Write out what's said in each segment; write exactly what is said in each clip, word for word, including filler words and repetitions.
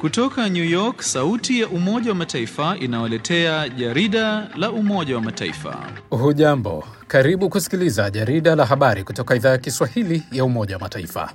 Kutoka New York, sauti ya Umoja wa Mataifa inawaletea jarida la Umoja wa Mataifa. Hujambo, karibu kusikiliza jarida la habari kutoka idhaa ya Kiswahili ya Umoja wa Mataifa.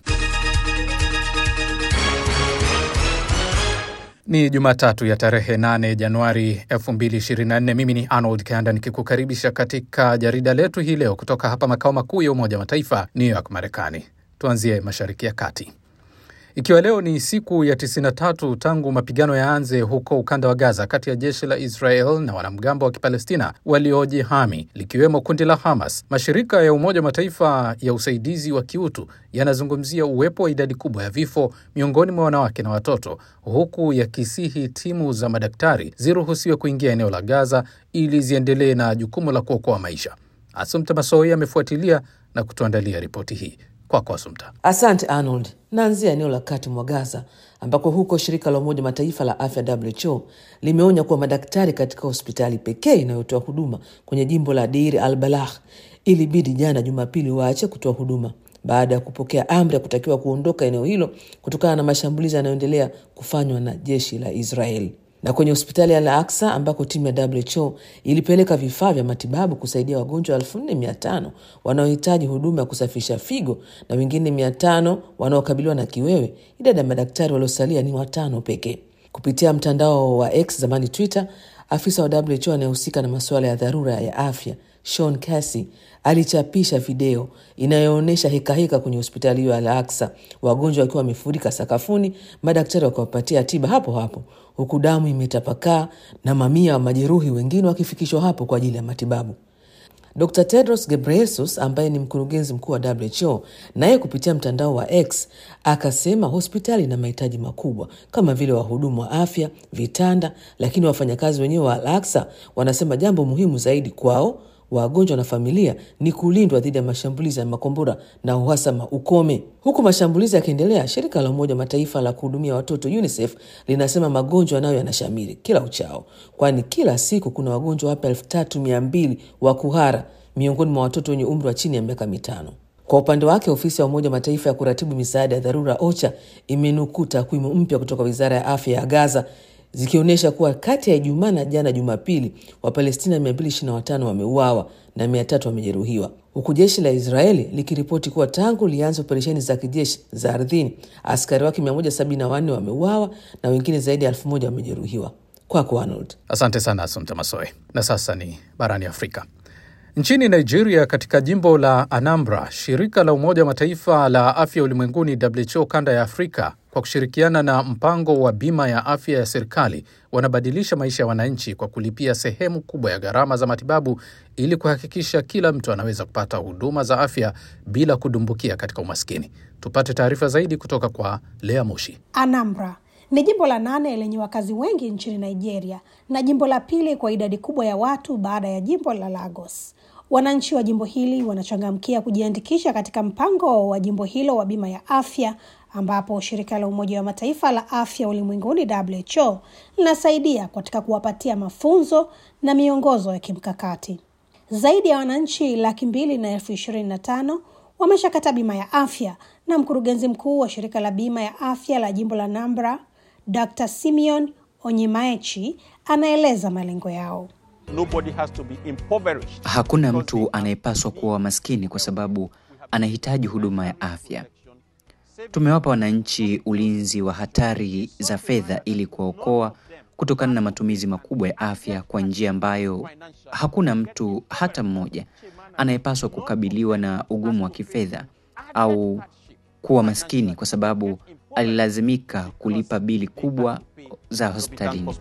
Ni Jumatatu ya tarehe nane Januari elfu mbili ishirini na nne. Mimi ni Arnold Kanda nikikukaribisha katika jarida letu hii leo kutoka hapa makao makuu ya Umoja wa Mataifa, New York, Marekani. Tuanzie Mashariki ya Kati. Ikiwa leo ni siku ya tisini na tatu tangu mapigano yaanze huko ukanda wa Gaza kati ya jeshi la Israel na wanamgambo wa Kipalestina waliojihami likiwemo kundi la Hamas, mashirika ya Umoja wa Mataifa ya usaidizi wa kiutu yanazungumzia uwepo wa idadi kubwa ya vifo miongoni mwa wanawake na watoto, huku yakisihi timu za madaktari ziruhusiwe kuingia eneo la Gaza ili ziendelee na jukumu la kuokoa maisha. Assumpta Massoi amefuatilia na kutuandalia ripoti hii. Kwa Assumpta. Asante Arnold. Naanzia eneo la kati mwa Gaza ambako huko shirika la Umoja Mataifa la Afya W H O limeonya kuwa madaktari katika hospitali pekee inayotoa huduma kwenye jimbo la Deir al-Balah ilibidi jana Jumapili waache kutoa huduma baada ya kupokea amri ya kutakiwa kuondoka eneo hilo kutokana na mashambulizi yanayoendelea kufanywa na jeshi la Israel. Na kwenye hospitali ya Al-Aqsa ambako timu ya W H O ilipeleka vifaa vya matibabu kusaidia wagonjwa elfu nne mia tano wanaohitaji huduma ya kusafisha figo na wengine mia tano wanaokabiliwa na kiwewe, idadi ya madaktari waliosalia ni watano pekee. Kupitia mtandao wa X, zamani Twitter, afisa wa W H O anayehusika na masuala ya dharura ya afya, Sean Casey, alichapisha video inayoonyesha hekaheka kwenye hospitali hiyo ya Al-Aqsa, wagonjwa wakiwa wamefurika sakafuni, madaktari wakiwapatia tiba hapo hapo, huku damu imetapakaa na mamia wa majeruhi wengine wakifikishwa hapo kwa ajili ya matibabu. Doctor Tedros Ghebreyesus ambaye ni mkurugenzi mkuu wa W H O naye kupitia mtandao wa X akasema hospitali ina mahitaji makubwa kama vile wahudumu wa afya, vitanda, lakini wafanyakazi wenyewe wa Al-Aqsa wanasema jambo muhimu zaidi kwao wagonjwa na familia ni kulindwa dhidi ya mashambulizi ya makombora na uhasama ukome. Huku mashambulizi yakiendelea, shirika la Umoja Mataifa la kuhudumia watoto UNICEF linasema magonjwa nayo yanashamiri kila uchao, kwani kila siku kuna wagonjwa hapa elfu tatu mia mbili wa kuhara miongoni mwa watoto wenye umri wa chini ya miaka mitano. Kwa upande wake, ofisi ya Umoja Mataifa ya kuratibu misaada ya dharura OCHA imenukuu takwimu mpya kutoka Wizara ya Afya ya Gaza zikionyesha kuwa kati ya Ijumaa na jana Jumapili Wapalestina mia mbili ishirini na watano wameuawa na mia tatu wamejeruhiwa, huku jeshi la Israeli likiripoti kuwa tangu lianze operesheni za kijeshi za ardhini askari wake mia moja sabini na wanne wameuawa na wengine zaidi ya elfu moja wamejeruhiwa. Kwako Arnold. Asante sana Assumpta Massoi. Na sasa ni barani Afrika. Nchini Nigeria, katika jimbo la Anambra, shirika la Umoja wa Mataifa la Afya Ulimwenguni W H O kanda ya Afrika kwa kushirikiana na mpango wa bima ya afya ya serikali wanabadilisha maisha ya wananchi kwa kulipia sehemu kubwa ya gharama za matibabu ili kuhakikisha kila mtu anaweza kupata huduma za afya bila kudumbukia katika umaskini. Tupate taarifa zaidi kutoka kwa Lea Mushi. Anambra ni jimbo la nane lenye wakazi wengi nchini Nigeria na jimbo la pili kwa idadi kubwa ya watu baada ya jimbo la Lagos. Wananchi wa jimbo hili wanachangamkia kujiandikisha katika mpango wa jimbo hilo wa bima ya afya, ambapo shirika la Umoja wa Mataifa la Afya Ulimwenguni W H O linasaidia katika kuwapatia mafunzo na miongozo ya kimkakati. Zaidi ya wananchi laki mbili na elfu ishirini na tano wameshakata bima ya afya, na mkurugenzi mkuu wa shirika la bima ya afya la jimbo la Anambra, Doctor Simeon Onyimaechi, anaeleza malengo yao. Nobody has to be impoverished. Hakuna mtu anayepaswa kuwa maskini kwa sababu anahitaji huduma ya afya. Tumewapa wananchi ulinzi wa hatari za fedha ili kuwaokoa kutokana na matumizi makubwa ya afya kwa njia ambayo hakuna mtu hata mmoja anayepaswa kukabiliwa na ugumu wa kifedha au kuwa maskini kwa sababu alilazimika kulipa bili kubwa za hospitalini.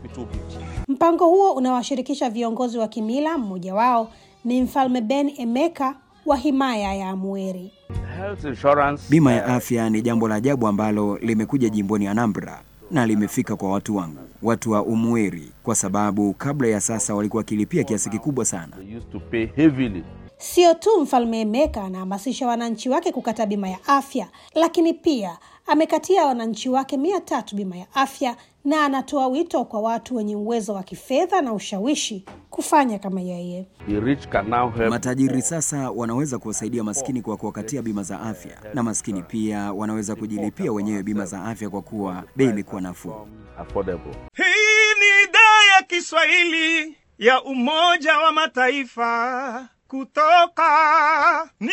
Mpango huo unawashirikisha viongozi wa kimila, mmoja wao ni Mfalme Ben Emeka wa himaya ya Amueri. Bima ya afya ni jambo la ajabu ambalo limekuja jimboni Anambra na limefika kwa watu wangu, watu wa Umueri, kwa sababu kabla ya sasa walikuwa wakilipia kiasi kikubwa sana. Sio tu Mfalme Emeka anahamasisha wananchi wake kukata bima ya afya, lakini pia amekatia wananchi wake mia tatu bima ya afya, na anatoa wito kwa watu wenye uwezo wa kifedha na ushawishi kufanya kama yeye. Matajiri sasa wanaweza kuwasaidia maskini kwa kuwakatia bima za afya, na maskini pia wanaweza kujilipia wenyewe bima za afya kwa kuwa bei imekuwa nafuu. affordable. Hii ni idhaa ya Kiswahili ya Umoja wa Mataifa kutoka New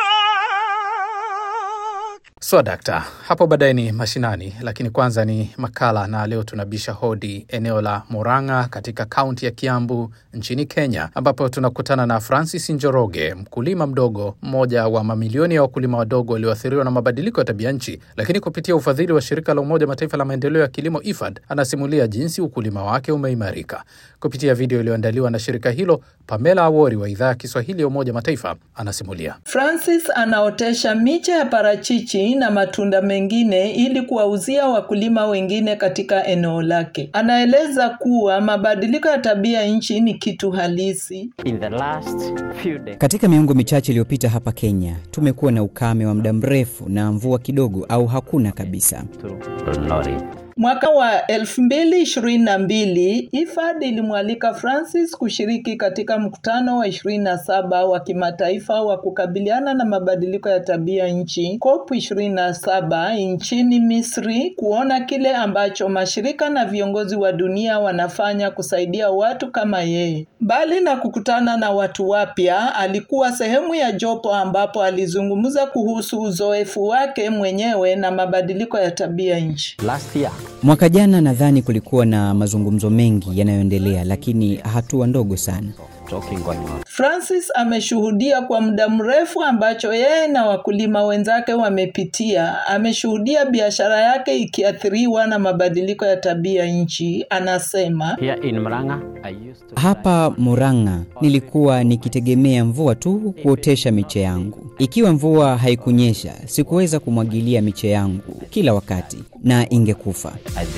York. So dakta, hapo baadaye ni mashinani, lakini kwanza ni makala, na leo tunabisha hodi eneo la Murang'a katika kaunti ya Kiambu nchini Kenya, ambapo tunakutana na Francis Njoroge, mkulima mdogo, mmoja wa mamilioni ya wakulima wadogo walioathiriwa na mabadiliko ya tabia nchi, lakini kupitia ufadhili wa shirika la Umoja Mataifa la maendeleo ya kilimo I F A D, anasimulia jinsi ukulima wake umeimarika. Kupitia video iliyoandaliwa na shirika hilo, Pamela Awori wa idhaa ya Kiswahili ya Umoja Mataifa anasimulia. Francis anaotesha miche ya parachichi na matunda mengine ili kuwauzia wakulima wengine katika eneo lake. Anaeleza kuwa mabadiliko ya tabia nchi ni kitu halisi. In the last few days. Katika miongo michache iliyopita hapa Kenya, tumekuwa na ukame wa muda mrefu na mvua kidogo au hakuna kabisa. Mwaka wa elfu mbili ishirini na mbili, I F A D ilimwalika Francis kushiriki katika mkutano wa ishirini na saba wa kimataifa wa kukabiliana na mabadiliko ya tabia nchi COP ishirini na saba nchini Misri, kuona kile ambacho mashirika na viongozi wa dunia wanafanya kusaidia watu kama yeye. Bali na kukutana na watu wapya, alikuwa sehemu ya jopo ambapo alizungumza kuhusu uzoefu wake mwenyewe na mabadiliko ya tabia nchi. Last year. Mwaka jana nadhani kulikuwa na mazungumzo mengi yanayoendelea, lakini hatua ndogo sana. Francis ameshuhudia kwa muda mrefu ambacho yeye na wakulima wenzake wamepitia. Ameshuhudia biashara yake ikiathiriwa na mabadiliko ya tabia nchi. Anasema, Here in Murang'a, I used to... Hapa Murang'a nilikuwa nikitegemea mvua tu kuotesha miche yangu. Ikiwa mvua haikunyesha, sikuweza kumwagilia miche yangu kila wakati na ingekufa.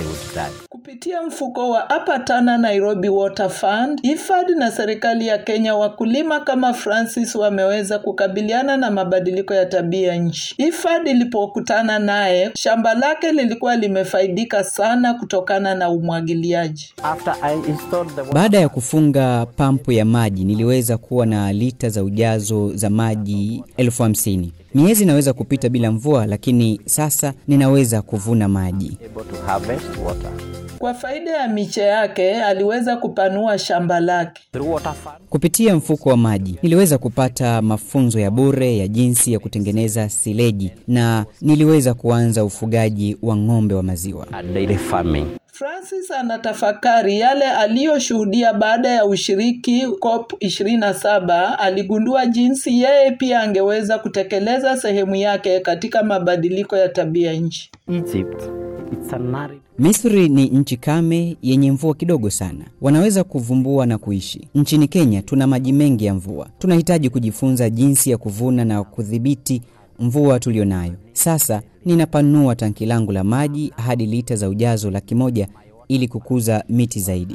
Kupitia mfuko wa Apatana Nairobi Water Fund, I F A D na serikali ya Kenya, wakulima kama Francis wameweza kukabiliana na mabadiliko ya tabia nchi. I F A D ilipokutana naye, shamba lake lilikuwa limefaidika sana kutokana na umwagiliaji. After I installed the water... Baada ya kufunga pampu ya maji, niliweza kuwa na lita za ujazo za maji elfu hamsini. Miezi inaweza kupita bila mvua, lakini sasa ninaweza kuvuna maji. Able to harvest water. Kwa faida ya miche yake, aliweza kupanua shamba lake. Kupitia mfuko wa maji, niliweza kupata mafunzo ya bure ya jinsi ya kutengeneza sileji, na niliweza kuanza ufugaji wa ng'ombe wa maziwa. Dairy farming. Francis anatafakari yale aliyoshuhudia baada ya ushiriki COP ishirini na saba. Aligundua jinsi yeye pia angeweza kutekeleza sehemu yake katika mabadiliko ya tabia nchi. Egypt, it's an arid... Misri ni nchi kame yenye mvua kidogo sana. Wanaweza kuvumbua na kuishi. Nchini Kenya tuna maji mengi ya mvua. Tunahitaji kujifunza jinsi ya kuvuna na kudhibiti mvua tulionayo. Sasa ninapanua tanki langu la maji hadi lita za ujazo laki moja ili kukuza miti zaidi.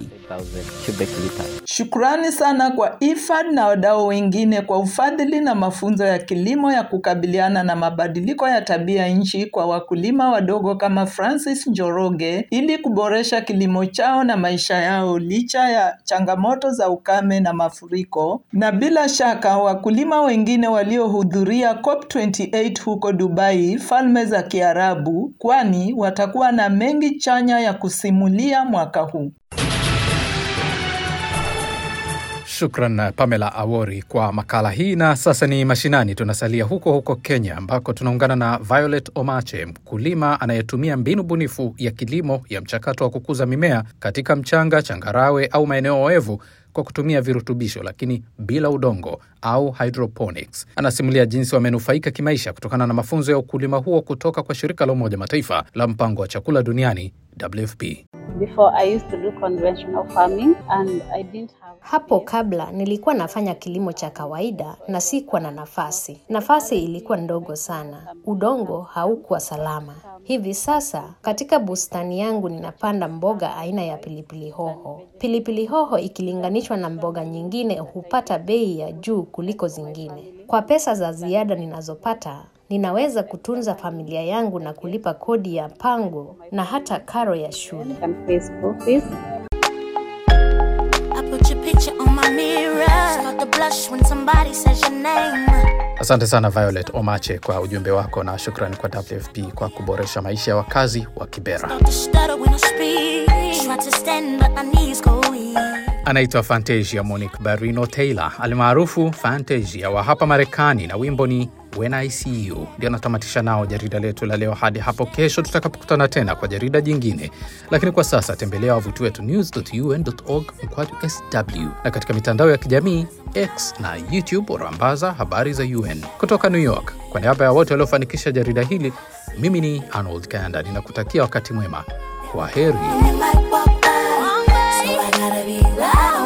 Shukrani sana kwa I F A D na wadau wengine kwa ufadhili na mafunzo ya kilimo ya kukabiliana na mabadiliko ya tabia nchi kwa wakulima wadogo kama Francis Njoroge, ili kuboresha kilimo chao na maisha yao licha ya changamoto za ukame na mafuriko. Na bila shaka wakulima wengine waliohudhuria COP ishirini na nane huko Dubai, Falme za Kiarabu, kwani watakuwa na mengi chanya ya kusimulia mwaka huu. Shukran Pamela Awori kwa makala hii. Na sasa ni mashinani, tunasalia huko huko Kenya, ambako tunaungana na Violet Omache, mkulima anayetumia mbinu bunifu ya kilimo ya mchakato wa kukuza mimea katika mchanga, changarawe au maeneo oevu kwa kutumia virutubisho lakini bila udongo au hydroponics. Anasimulia jinsi wamenufaika kimaisha kutokana na mafunzo ya ukulima huo kutoka kwa shirika la Umoja Mataifa la mpango wa chakula duniani W F P. Before I used to do conventional farming and I didn't have... Hapo kabla nilikuwa nafanya kilimo cha kawaida na sikuwa na nafasi. Nafasi ilikuwa ndogo sana. Udongo haukuwa salama. Hivi sasa katika bustani yangu ninapanda mboga aina ya pilipili hoho. Pilipili hoho ikilinganishwa na mboga nyingine hupata bei ya juu kuliko zingine. Kwa pesa za ziada ninazopata, ninaweza kutunza familia yangu na kulipa kodi ya pango na hata karo ya shule. Asante sana Violet Omache kwa ujumbe wako, na shukrani kwa W F P kwa kuboresha maisha ya wakazi wa Kibera. Anaitwa Fantasia Monique Barino Taylor, alimaarufu Fantasia, wa hapa Marekani, na wimbo ni When I See You. Ndio natamatisha nao jarida letu la leo, hadi hapo kesho tutakapokutana tena kwa jarida jingine. Lakini kwa sasa tembelea wavuti wetu news dot u n dot org mkwaju S W, na katika mitandao ya kijamii X na YouTube urambaza habari za U N. Kutoka New York, kwa niaba ya wote waliofanikisha jarida hili, mimi ni Arnold Kanda, ninakutakia wakati mwema. Kwa heri.